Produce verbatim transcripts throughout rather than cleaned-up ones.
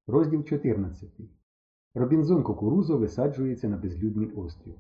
Розділ чотирнадцятий. Робінзон Кукурузо висаджується на безлюдний острів.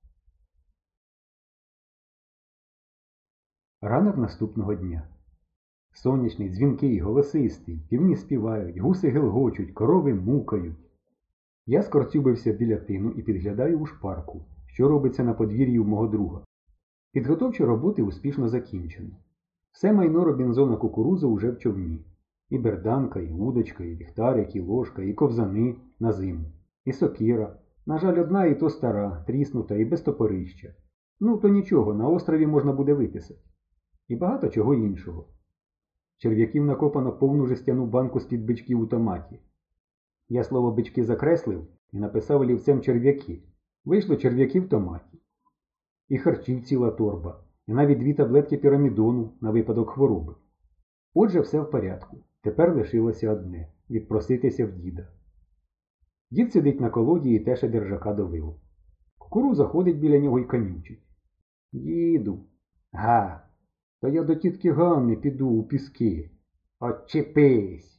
Ранок наступного дня. Сонячний, дзвінкий, голосистий, півні співають, гуси гелгочуть, корови мукають. Я скорцюбився біля тину і підглядаю у шпарку, що робиться на подвір'ї у мого друга. Підготовчі роботи успішно закінчено. Все майно Робінзона Кукурузо уже в човні. І берданка, і удочка, і ліхтарик, і ложка, і ковзани на зиму, і сокира. На жаль, одна і то стара, тріснута і без топорища. Ну, то нічого, на острові можна буде виписати. І багато чого іншого. Черв'яків накопано повну жестяну банку з-під бичків у томаті. Я слово бички закреслив і написав олівцем черв'яки. Вийшло черв'яки в томаті. І харчів ціла торба, і навіть дві таблетки пірамідону на випадок хвороби. Отже, все в порядку. Тепер лишилося одне – відпроситися в діда. Дід сидить на колоді і теше держака до вил. Кукуруза ходить біля нього й канючить. Діду. Га. Та я до тітки Ганни піду у піски. Отчепись.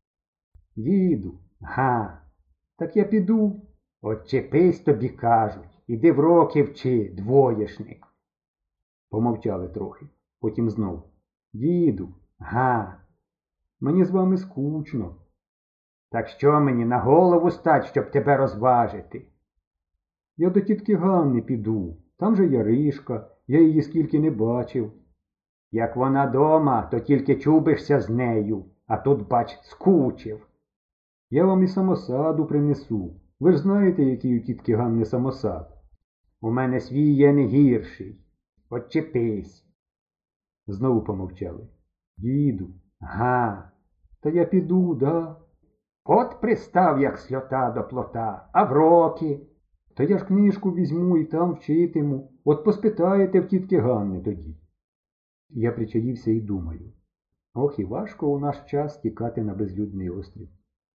Діду. Га. Так я піду. Отчепись, тобі кажуть. Іди в роки вчи, двоєшник. Помовчали трохи. Потім знов. Діду. Га. Мені з вами скучно. Так що мені на голову стать, щоб тебе розважити? Я до тітки Ганни піду. Там же Яришка. Я її скільки не бачив. Як вона дома, то тільки чубишся з нею, а тут, бач, скучив. Я вам і самосаду принесу. Ви ж знаєте, який у тітки Ганни самосад. У мене свій є не гірший. Отчепись. Знову помовчали. Діду. Га. Та я піду, да? От пристав, як сльота до плота, а в роки. Та я ж книжку візьму і там вчитиму. От поспитаєте в тітки Ганни тоді. Я причаївся і думаю. Ох, і важко у наш час тікати на безлюдний острів.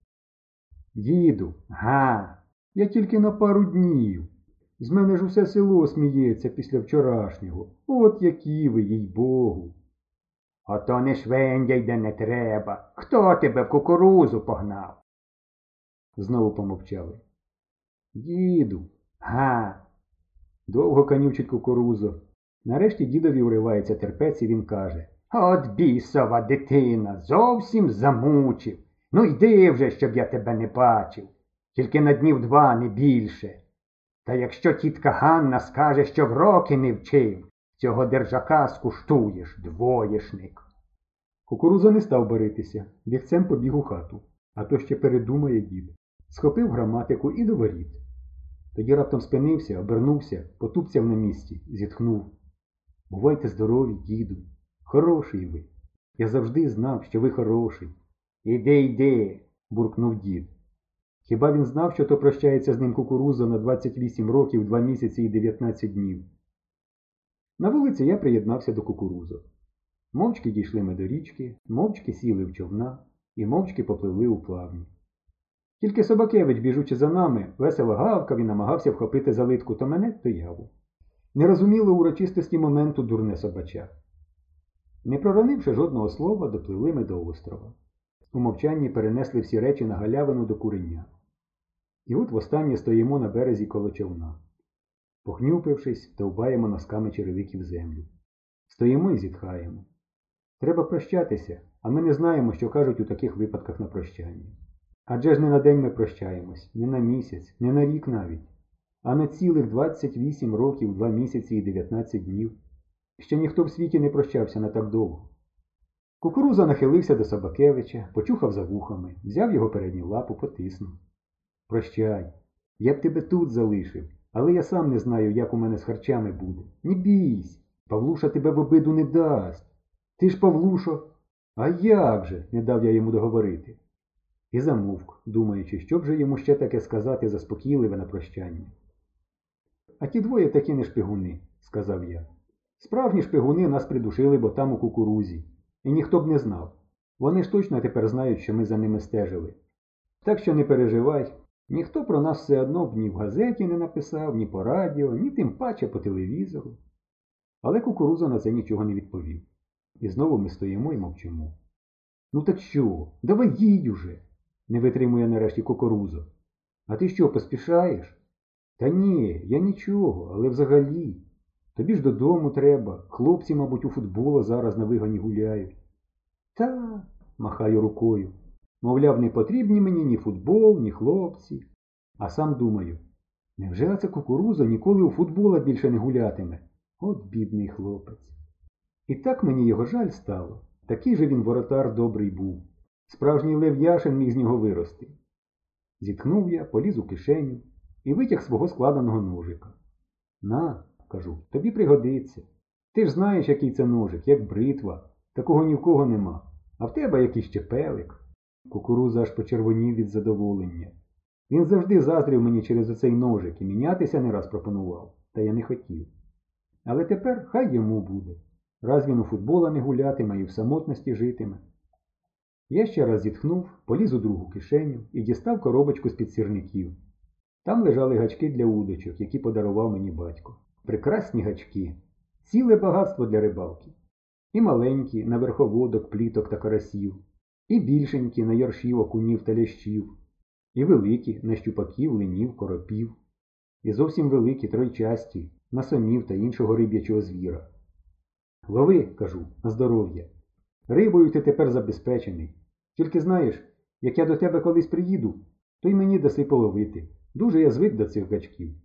Діду, га, я тільки на пару днів. З мене ж усе село сміється після вчорашнього. От які ви, їй-богу. Ото не швендяй, де не треба. Хто тебе в кукурузу погнав? Знову помовчали. Діду, га. Довго канючить Кукурузо. Нарешті дідові уривається терпець і він каже. От бісова дитина, зовсім замучив. Ну йди вже, щоб я тебе не бачив. Тільки на днів два, не більше. Та якщо тітка Ганна скаже, що в роки не вчив, цього держака скуштуєш, двоєшник. Кукуруза не став баритися, бігцем побіг у хату. А то ще передумає дід. Схопив граматику і до воріт. Тоді раптом спинився, обернувся, потупцяв на місці, зітхнув. Бувайте здорові, діду. Хороший ви. Я завжди знав, що ви хороший. Іди, йди, буркнув дід. Хіба він знав, що то прощається з ним Кукуруза на двадцять вісім років, два місяці і дев'ятнадцять днів? На вулиці я приєднався до Кукурузо. Мовчки дійшли ми до річки, мовчки сіли в човна і мовчки попливли у плавні. Тільки Собакевич, біжучи за нами, весело гавкав і намагався вхопити за литку то мене, то яву. Не розуміло урочистості моменту дурне собача. Не проронивши жодного слова, допливли ми до острова. У мовчанні перенесли всі речі на галявину до куреня. І от востаннє стоїмо на березі коло човна. Похнюпившись, товбаємо носками черевиків землю. Стоїмо і зітхаємо. Треба прощатися, а ми не знаємо, що кажуть у таких випадках на прощання. Адже ж не на день ми прощаємось, не на місяць, не на рік навіть, а на цілих двадцять вісім років, два місяці і дев'ятнадцять днів. Ще ніхто в світі не прощався на так довго. Кукуруза нахилився до Собакевича, почухав за вухами, взяв його передню лапу, потиснув. Прощай, я б тебе тут залишив, але я сам не знаю, як у мене з харчами буде. Не бійсь, Павлуша тебе в обиду не дасть. Ти ж, Павлушо, а як же, не дав я йому договорити. І замовк, думаючи, що б же йому ще таке сказати заспокійливе на прощання. А ті двоє такі не шпигуни, сказав я. Справжні шпигуни нас придушили, бо там у Кукурузі. І ніхто б не знав. Вони ж точно тепер знають, що ми за ними стежили. Так що не переживай, ніхто про нас все одно б ні в газеті не написав, ні по радіо, ні тим паче по телевізору. Але Кукуруза на це нічого не відповів. І знову ми стоїмо і мовчимо. Ну так що? Давай їдь уже. Не витримує нарешті Кукурузо. А ти що, поспішаєш? Та ні, я нічого, але взагалі. Тобі ж додому треба. Хлопці, мабуть, у футбола зараз на вигані гуляють. Та, махаю рукою. Мовляв, не потрібні мені ні футбол, ні хлопці. А сам думаю, невже це Кукурузо ніколи у футбола більше не гулятиме? От бідний хлопець. І так мені його жаль стало. Такий же він воротар добрий був. Справжній Лев Яшин міг з нього вирости. Зітхнув я, поліз у кишеню і витяг свого складеного ножика. На, кажу, тобі пригодиться. Ти ж знаєш, який це ножик, як бритва. Такого ні в кого нема. А в тебе якийсь чепелик. Кукуруза аж почервонів від задоволення. Він завжди заздрив мені через оцей ножик і мінятися не раз пропонував, та я не хотів. Але тепер хай йому буде. Раз він у футбола не гулятиме і в самотності житиме. Я ще раз зітхнув, поліз у другу кишеню і дістав коробочку з-під сірників. Там лежали гачки для удочок, які подарував мені батько. Прекрасні гачки. Ціле багатство для рибалки. І маленькі, на верховодок, пліток та карасів. І більшенькі, на яршів, окунів та лящів. І великі, на щупаків, линів, коропів. І зовсім великі, тройчасті, на сомів та іншого риб'ячого звіра. Лови, кажу, на здоров'я. Рибою ти тепер забезпечений. Тільки знаєш, як я до тебе колись приїду, то й мені даси половити. Дуже я звик до цих гачків.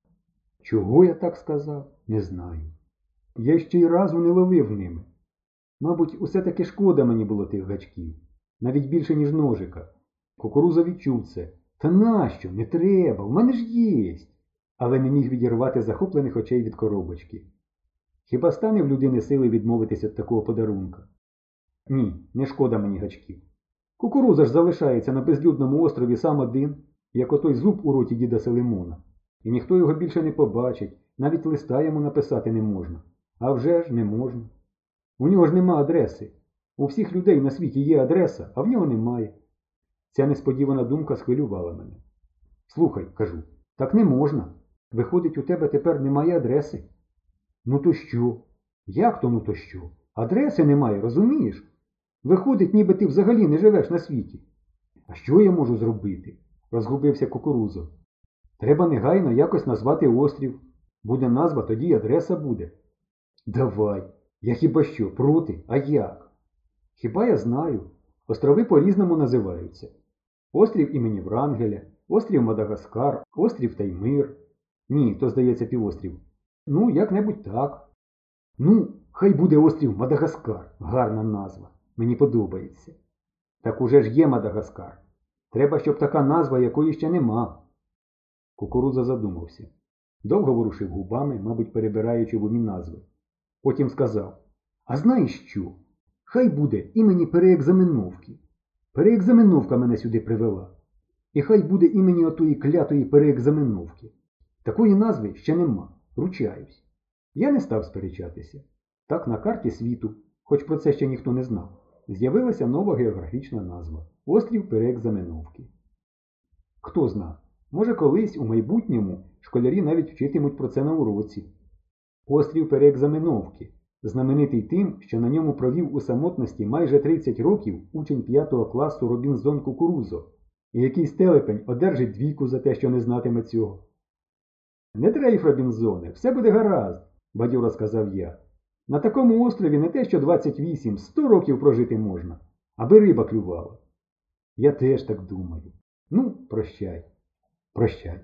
Чого я так сказав? Не знаю. Я ще й разу не ловив ними. Мабуть, усе-таки шкода мені було тих гачків. Навіть більше, ніж ножика. Кукуруза відчув це. Та нащо? Не треба, в мене ж єсть. Але не міг відірвати захоплених очей від коробочки. Хіба стане в людини сили відмовитися від такого подарунка? Ні, не шкода мені гачків. Кукуруза ж залишається на безлюдному острові сам один, як отой зуб у роті діда Селимона. І ніхто його більше не побачить, навіть листа йому написати не можна. А вже ж не можна. У нього ж нема адреси. У всіх людей на світі є адреса, а в нього немає. Ця несподівана думка схвилювала мене. Слухай, кажу, так не можна. Виходить, у тебе тепер немає адреси. Ну то що? Як то ну то що? Адреси немає, розумієш? Виходить, ніби ти взагалі не живеш на світі. А що я можу зробити? Розгубився Кукурузо. Треба негайно якось назвати острів. Буде назва, тоді й адреса буде. Давай. Я хіба що, проти? А як? Хіба я знаю. Острови по-різному називаються. Острів імені Врангеля, острів Мадагаскар, острів Таймир. Ні, то, здається, півострів. Ну, як-небудь так. Ну, хай буде острів Мадагаскар. Гарна назва. Мені подобається. Так уже ж є Мадагаскар. Треба, щоб така назва, якої ще нема. Кукуруза задумався. Довго ворушив губами, мабуть, перебираючи в умі назви. Потім сказав, а знаєш що? Хай буде імені переекзаменовки. Переекзаменовка мене сюди привела. І хай буде імені отої клятої переекзаменовки. Такої назви ще нема, ручаюсь. Я не став сперечатися. Так на карті світу, хоч про це ще ніхто не знав, з'явилася нова географічна назва – острів Переекзаменовки. Хто зна, може колись у майбутньому школярі навіть вчитимуть про це на уроці. Острів Переекзаменовки, знаменитий тим, що на ньому провів у самотності майже тридцять років учень п'ятого класу Робінзон Кукурузо, і якийсь телепень одержить двійку за те, що не знатиме цього. Не дрейф, Робінзоне, все буде гаразд, бадьоро сказав я. На такому острові не те, що двадцять вісім, сто років прожити можна, аби риба клювала. Я теж так думаю. Ну, прощай. Прощай.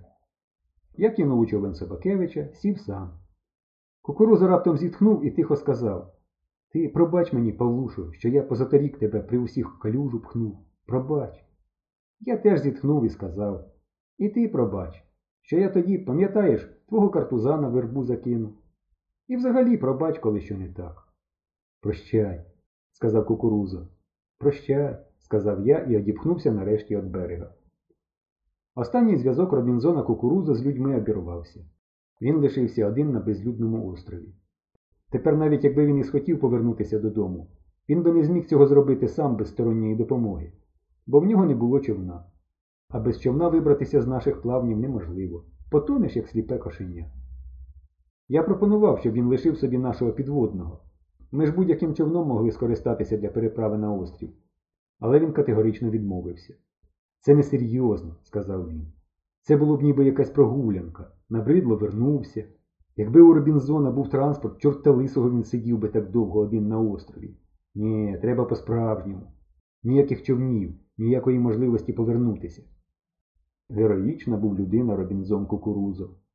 Я кинув у човен Собакевича, сів сам. Кукуруза раптом зітхнув і тихо сказав. Ти пробач мені, Павлушу, що я позаторік тебе при усіх калюжу пхнув. Пробач. Я теж зітхнув і сказав. І ти пробач, що я тоді, пам'ятаєш, твого картуза на вербу закинув. І взагалі пробач, коли що не так. Прощай, сказав Кукурузо. Прощай, сказав я і одіпхнувся нарешті від берега. Останній зв'язок Робінзона Кукурузо з людьми обірвався. Він лишився один на безлюдному острові. Тепер навіть якби він і схотів повернутися додому, він би не зміг цього зробити сам без сторонньої допомоги, бо в нього не було човна. А без човна вибратися з наших плавнів неможливо. Потонеш, як сліпе кошеня. Я пропонував, щоб він лишив собі нашого підводного. Ми ж будь-яким човном могли скористатися для переправи на острів. Але він категорично відмовився. Це несерйозно, сказав він. Це було б ніби якась прогулянка. Набридло вернувся. Якби у Робінзона був транспорт, чорта лисого він сидів би так довго один на острові. Ні, треба по-справжньому. Ніяких човнів, ніякої можливості повернутися. Героїчна був людина Робінзон Кукурузо.